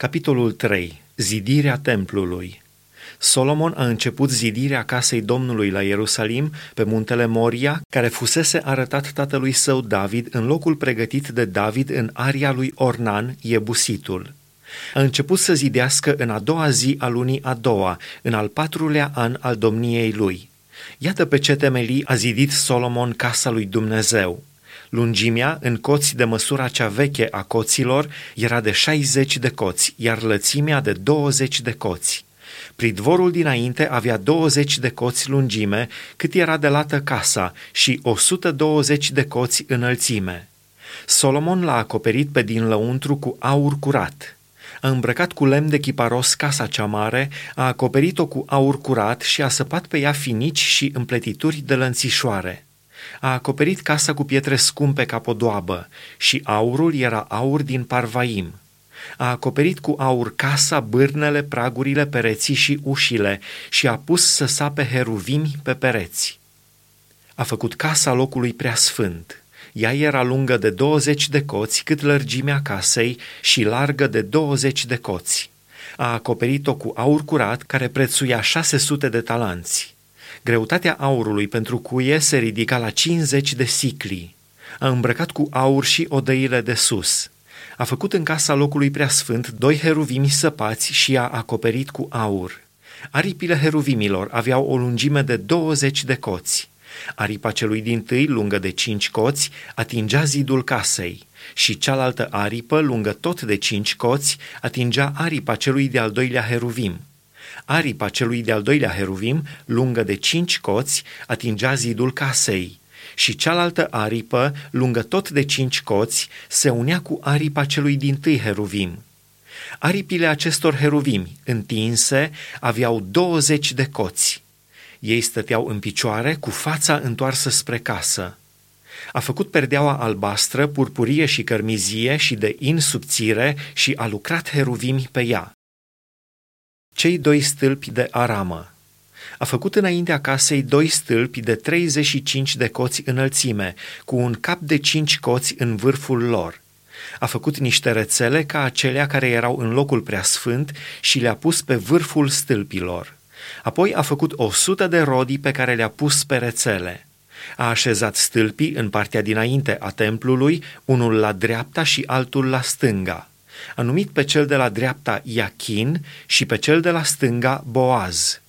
Capitolul 3. Zidirea templului. Solomon a început zidirea casei Domnului la Ierusalim, pe muntele Moria, care fusese arătat tatălui său David în locul pregătit de David în aria lui Ornan, Iebusitul. A început să zidească în a doua zi a lunii a doua, în al 4-lea an al domniei lui. Iată pe ce temelii a zidit Solomon casa lui Dumnezeu. Lungimea, în coți de măsura cea veche a coților, era de 60 de coți, iar lățimea de 20 de coți. Pridvorul dinainte avea 20 de coți lungime, cât era de lată casa, și 120 de coți înălțime. Solomon l-a acoperit pe din lăuntru cu aur curat. A îmbrăcat cu lemn de chiparos casa cea mare, a acoperit-o cu aur curat și a săpat pe ea finici și împletituri de lănțișoare. A acoperit casa cu pietre scumpe ca podoabă și aurul era aur din Parvaim. A acoperit cu aur casa, bârnele, pragurile, pereții și ușile și a pus să sape heruvimi pe pereți. A făcut casa locului preasfânt. Ea era lungă de 20 de coți, cât lărgimea casei, și largă de 20 de coți. A acoperit-o cu aur curat, care prețuia 600 de talanți. Greutatea aurului pentru cuie se ridica la 50 de sicli. A îmbrăcat cu aur și odăile de sus. A făcut în casa locului preasfânt 2 heruvimi săpați și i-a acoperit cu aur. Aripile heruvimilor aveau o lungime de 20 de coți. Aripa celui dintâi, lungă de 5 coți, atingea zidul casei, și cealaltă aripă, lungă tot de 5 coți, atingea aripa celui de-al doilea heruvim. Aripa celui de-al doilea heruvim, lungă de 5 coți, atingea zidul casei, și cealaltă aripă, lungă tot de 5 coți, se unea cu aripa celui dintâi heruvim. Aripile acestor heruvimi, întinse, aveau 20 de coți. Ei stăteau în picioare, cu fața întoarsă spre casă. A făcut perdeaua albastră, purpurie și cărmizie și de in subțire și a lucrat heruvimi pe ea. Cei 2 stâlpi de aramă. A făcut înaintea casei 2 stâlpi de 35 de coți înălțime, cu un cap de 5 coți în vârful lor. A făcut niște rețele ca acelea care erau în locul preasfânt și le-a pus pe vârful stâlpilor. Apoi a făcut 100 de rodii pe care le-a pus pe rețele. A așezat stâlpii în partea dinainte a templului, unul la dreapta și altul la stânga. A numit pe cel de la dreapta Iachin și pe cel de la stânga Boaz.